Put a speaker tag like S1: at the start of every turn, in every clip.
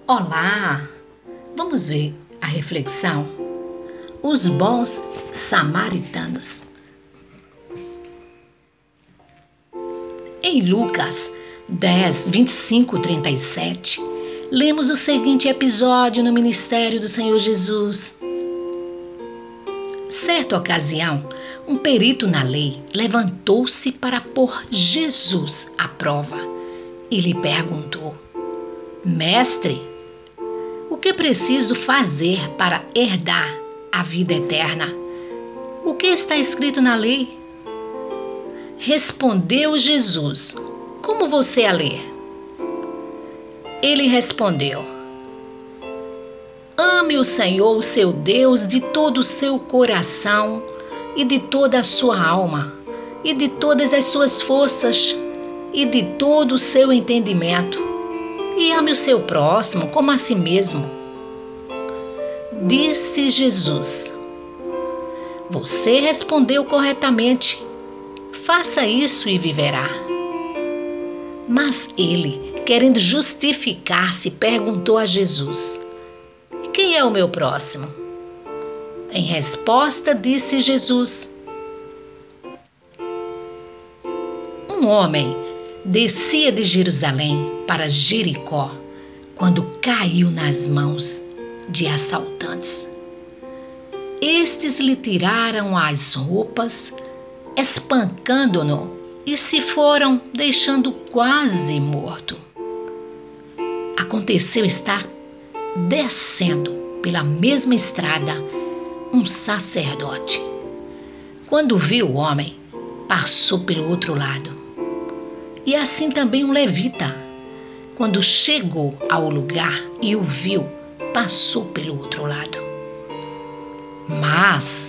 S1: Olá! Vamos ver a reflexão. Os bons samaritanos. Em Lucas 10, 25, 37, lemos o seguinte episódio no ministério do Senhor Jesus. Certa ocasião, um perito na lei levantou-se para pôr Jesus à prova e lhe perguntou: Mestre, o que preciso fazer para herdar a vida eterna? O que está escrito na lei? Respondeu Jesus: Como você a lê? Ele respondeu: Ame o Senhor, o seu Deus, de todo o seu coração e de toda a sua alma, e de todas as suas forças, e de todo o seu entendimento, e ame o seu próximo como a si mesmo. Disse Jesus: Você respondeu corretamente. Faça isso e viverá. Mas ele, querendo justificar-se, perguntou a Jesus: Quem é o meu próximo? Em resposta, disse Jesus: Um homem descia de Jerusalém para Jericó quando caiu nas mãos de assaltantes. Estes lhe tiraram as roupas, espancando-no, e se foram, deixando quase morto. Aconteceu estar descendo pela mesma estrada um sacerdote. Quando viu o homem, passou pelo outro lado. E assim também um levita. Quando chegou ao lugar e o viu, passou pelo outro lado. Mas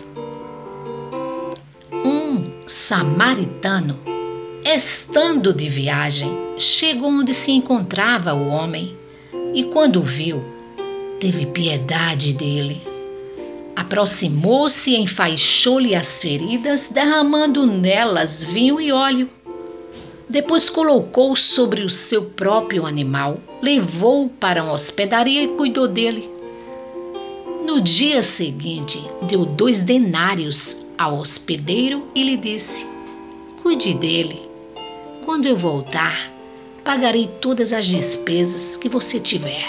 S1: um samaritano, estando de viagem, chegou onde se encontrava o homem e, quando o viu, teve piedade dele. Aproximou-se e enfaixou-lhe as feridas, derramando nelas vinho e óleo. Depois colocou sobre o seu próprio animal, levou-o para uma hospedaria e cuidou dele. No dia seguinte, deu 2 denários ao hospedeiro e lhe disse: Cuide dele. Quando eu voltar, pagarei todas as despesas que você tiver.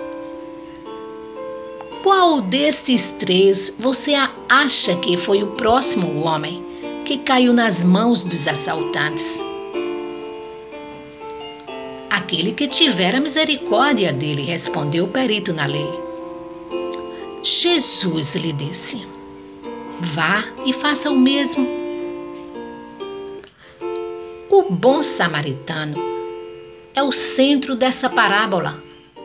S1: Qual destes 3 você acha que foi o próximo homem que caiu nas mãos dos assaltantes? Aquele que tivera misericórdia dele, respondeu o perito na lei. Jesus lhe disse: Vá e faça o mesmo. O bom samaritano é o centro dessa parábola.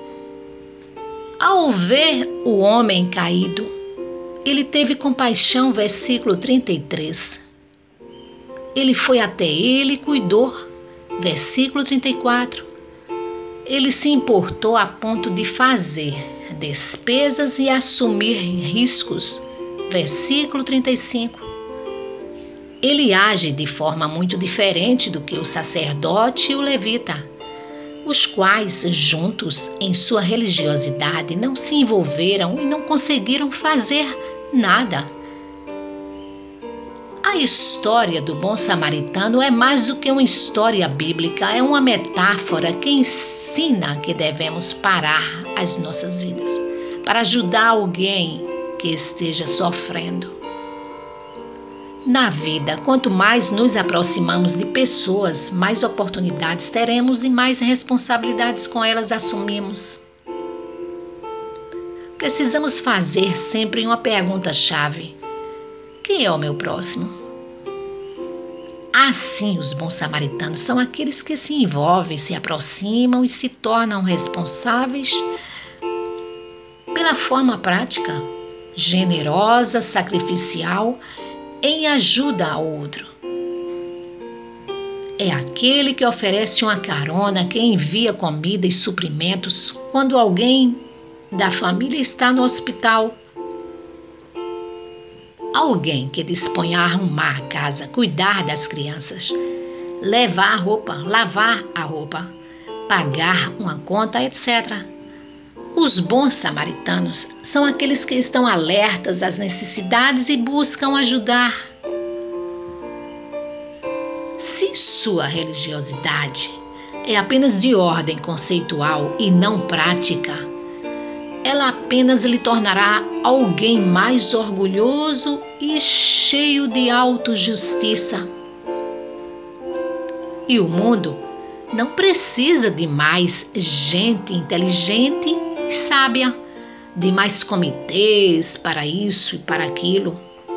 S1: Ao ver o homem caído, ele teve compaixão, versículo 33. Ele foi até ele e cuidou, versículo 34. Ele se importou a ponto de fazer despesas e assumir riscos, versículo 35. Ele age de forma muito diferente do que o sacerdote e o levita, os quais, juntos em sua religiosidade, não se envolveram e não conseguiram fazer nada. A história do bom samaritano é mais do que uma história bíblica, é uma metáfora que ensina que devemos parar as nossas vidas para ajudar alguém que esteja sofrendo. Na vida, quanto mais nos aproximamos de pessoas, mais oportunidades teremos e mais responsabilidades com elas assumimos. Precisamos fazer sempre uma pergunta-chave: quem é o meu próximo? Assim, os bons samaritanos são aqueles que se envolvem, se aproximam e se tornam responsáveis pela forma prática, generosa, sacrificial, em ajuda ao outro. É aquele que oferece uma carona, que envia comida e suprimentos quando alguém da família está no hospital. Alguém que dispõe a arrumar a casa, cuidar das crianças, levar a roupa, lavar a roupa, pagar uma conta, etc. Os bons samaritanos são aqueles que estão alertas às necessidades e buscam ajudar. Se sua religiosidade é apenas de ordem conceitual e não prática, ela apenas lhe tornará alguém mais orgulhoso e cheio de autojustiça. E o mundo não precisa de mais gente inteligente e sábia, de mais comitês para isso e para aquilo.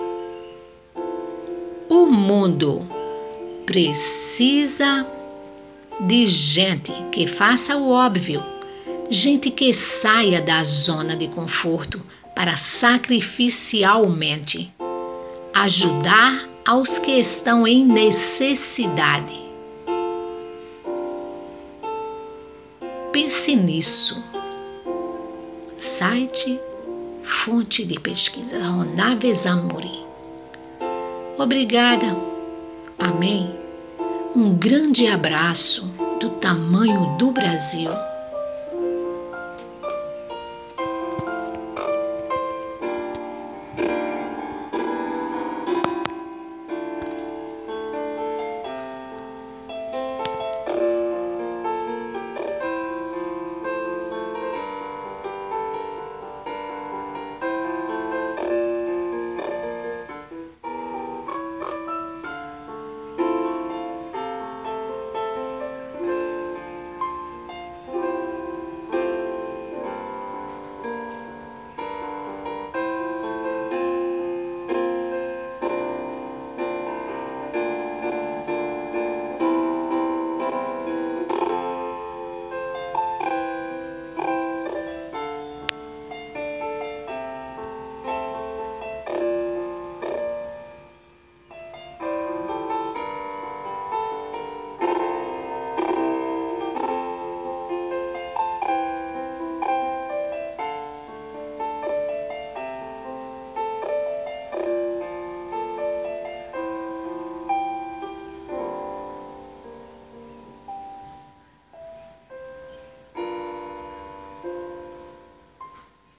S1: O mundo precisa de gente que faça o óbvio, gente que saia da zona de conforto para sacrificialmente ajudar aos que estão em necessidade. Pense nisso. Site Fonte de Pesquisa Ronaves Amorim. Obrigada. Amém. Um grande abraço do tamanho do Brasil.